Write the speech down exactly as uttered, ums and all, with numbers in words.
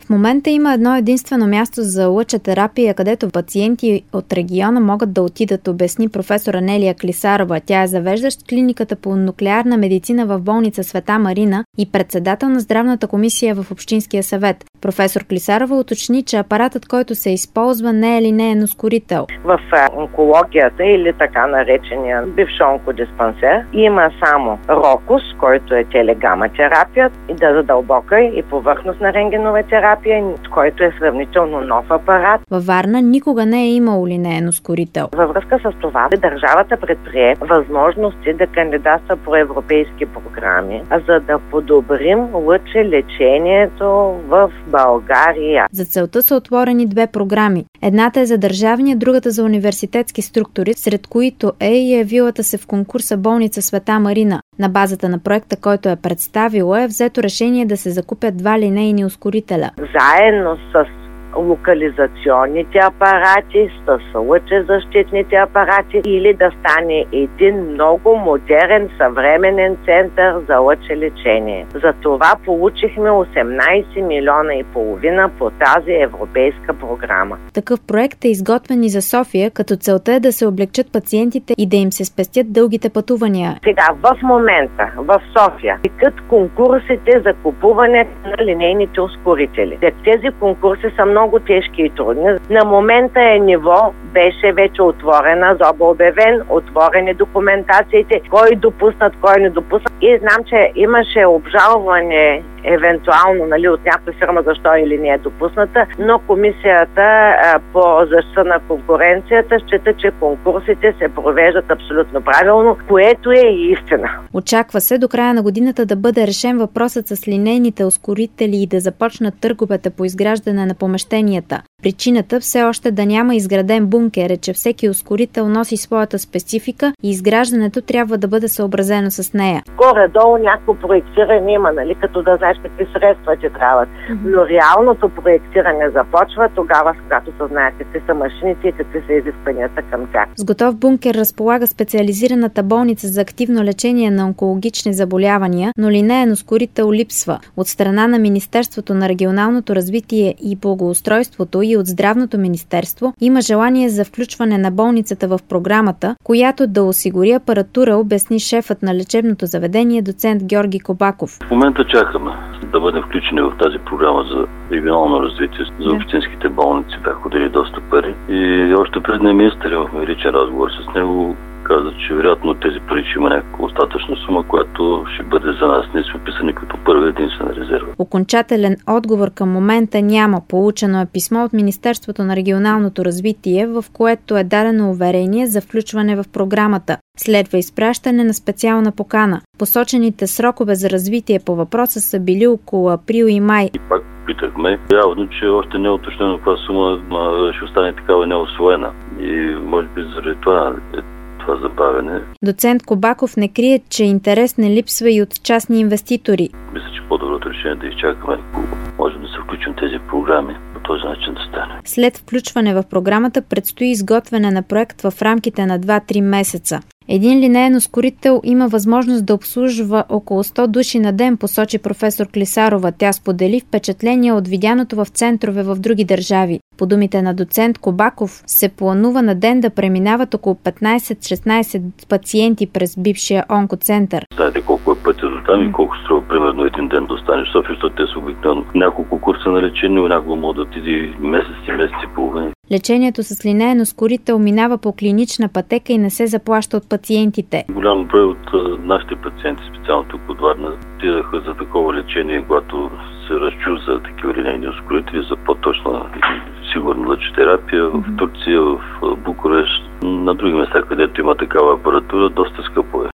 В момента има едно единствено място за лъчетерапия, където пациенти от региона могат да отидат, обясни професор Анелия Клисарова. Тя е завеждащ клиниката по нуклеарна медицина в болница Света Марина и председател на здравната комисия в Общинския съвет. Професор Клисарова уточни, че апаратът, който се използва, не е линеен ускорител. В онкологията или така наречения бивш онкодиспансер има само рокус, който е телегама терапия, и да задълбока и повърхностна рентгенова терапия, който е сравнително нов апарат. Във Варна никога не е имало линеен ускорител. Във връзка с това, държавата предприе възможности да кандидатства по европейски програми, за да подобрим лъчелечението в България. За целта са отворени две програми. Едната е за държавни, другата за университетски структури, сред които е и явилата се в конкурса болница Света Марина. На базата на проекта, който е представила, е взето решение да се закупят два линейни ускорителя. Заедно с локализационните апарати, с лъчезащитните апарати, или да стане един много модерен съвременен център за лъчелечение. За това получихме осемнайсет милиона и половина по тази европейска програма. Такъв проект е изготвен и за София, като целта е да се облегчат пациентите и да им се спестят дългите пътувания. Сега, в момента, в София, текат конкурсите за купуване на линейните ускорители. Тези конкурси са много много тежки и трудни. На момента е ниво, беше вече отворена, зоба обявен, отворени документациите, кой допуснат, кой не допуснат. И знам, че имаше обжалване евентуално, нали, от някаква фирма защо или не е допусната, но комисията а, по защита на конкуренцията счита, че конкурсите се провеждат абсолютно правилно, което е и истина. Очаква се до края на годината да бъде решен въпросът с линейните ускорители и да започнат търговете по изграждане на помещенията. Причината все още да няма изграден бункер е, че всеки ускорител носи своята специфика и изграждането трябва да бъде съобразено с нея. Горе-долу някакво проектиране има, нали, като да знаеш какви средства ти трябват. Mm-hmm. Но реалното проектиране започва тогава, когато се знае какви са машините и какви са изискванията към тях. С готов бункер разполага специализираната болница за активно лечение на онкологични заболявания, но линеен ускорител липсва. От страна на Министерството на регионалното развитие и благоустройството и от Здравното министерство има желание за включване на болницата в програмата, която да осигури апаратура, обясни шефът на лечебното заведение доцент Георги Кобаков. В момента чакаме да бъдем включени в тази програма за регионално развитие за общинските болници. Бяха ходили доста пари и още пред днес министър имахме личен разговор с него. Каза, че вероятно тези пари ще има някаква остатъчна сума, която ще бъде за нас. Ние сме писани като първи единствен резерва. Окончателен отговор към момента няма. Получено е писмо от Министерството на регионалното развитие, в което е дадено уверение за включване в програмата. Следва изпращане на специална покана. Посочените срокове за развитие по въпроса са били около април и май. И пак питахме. Явно, че още не е уточнено каква сума ще остане такава неусвоена. И може би заради това е забавяне. Доцент Кобаков не крие, че интерес не липсва и от частни инвеститори. Мисля, че по-доброто решение е да изчакаме, ако можем да се включим тези програми, по този начин да стане. След включване в програмата предстои изготвяне на проект в рамките на два-три месеца. Един линеен ускорител има възможност да обслужва около сто души на ден, посочи професор Клисарова. Тя сподели впечатление от видяното в центрове в други държави. По думите на доцент Кобаков, се планува на ден да преминават около петнайсет-шестнайсет пациенти през бившия онкоцентър. Знаете колко е пътя до там и колко струва примерно един ден да останеш в София, защото те са обикновено няколко курса на лечение, някога могат да отиде месеци, месеци и половина. Лечението с линеен ускорител минава по клинична пътека и не се заплаща от пациентите. Голям брой от нашите пациенти, специално тук от Варна, отидаха за такова лечение, когато се разчу за такива линейни ускорители, за по-точна и сигурна лъчетерапия в Турция, в Букурещ, на други места, където има такава апаратура, доста скъпо е.